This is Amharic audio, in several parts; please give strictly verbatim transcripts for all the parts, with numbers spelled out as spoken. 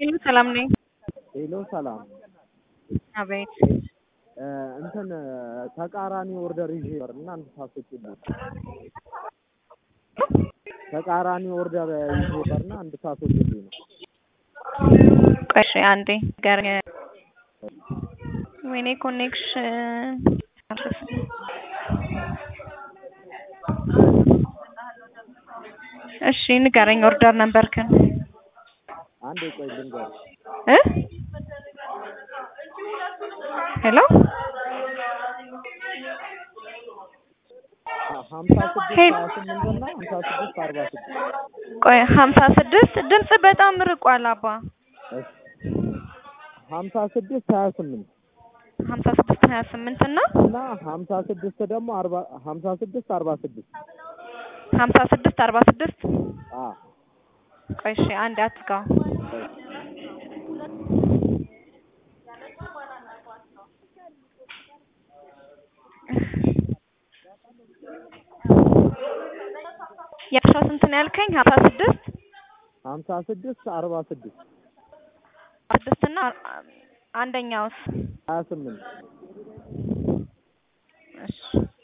ሄሎ ሰላም ነኝ። ሄሎ ሰላም። አቤት። እንትን ተቃራኒ ኦርደር ይዤ እና አንድ ታስወጪልኝ። ተቃራኒ ኦርደር ይዤ እና አንድ ታስወጪልኝ ነው። ቆይ እሺ አንዴ ጋር ወይኔ ኮኔክሽን እሺ ንገረኝ ኦርደር ነበርክን? አንዴ ቆይ ልንገርሽ እ ሄሎ ሀምሳ ስድስት ሀያ ስምንት እና ሀምሳ ስድስት አርባ ስድስት ቆይ ሀምሳ ስድስት ድምጽ በጣም ርቋል አባ። ሀምሳ ስድስት ሀያ ስምንት ሀምሳ ስድስት ሀያ ስምንት እና እና ሀምሳ ስድስት ደግሞ አርባ ሀምሳ ስድስት አርባ ስድስት ሀምሳ ስድስት አርባ ስድስት አ ቆይ እሺ አንድ አትጋው የአስራ ስንት ነው ያልከኝ? ሀምሳ ስድስት ሀምሳ ስድስት አርባ ስድስት ስድስት እና አንደኛውስ ሀያ ስምንት እሺ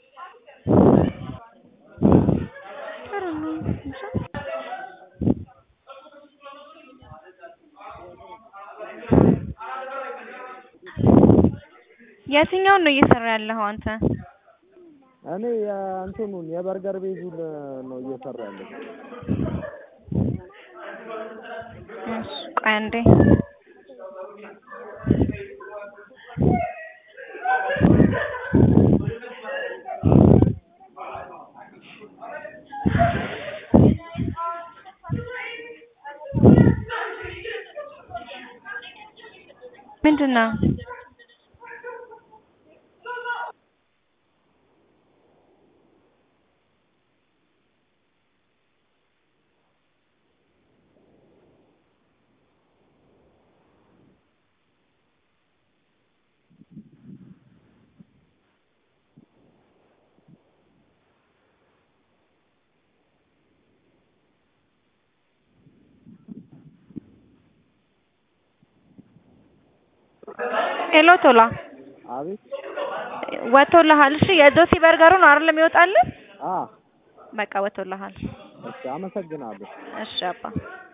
የትኛውን ነው እየሰራ ያለኸው አንተ? እኔ የእንትኑን የበርገር ቤዙን ነው እየሰራ ያለው። እሺ ቆይ አንዴ ምንድን ነው? ሄሎ ቶላ አቤት ወጥቶልሃል? እሺ የጆሲ በርገሩ ነው አይደል የሚወጣልህ? አ በቃ ወጥቶልሃል። እሺ አመሰግናለሁ። እሺ አባ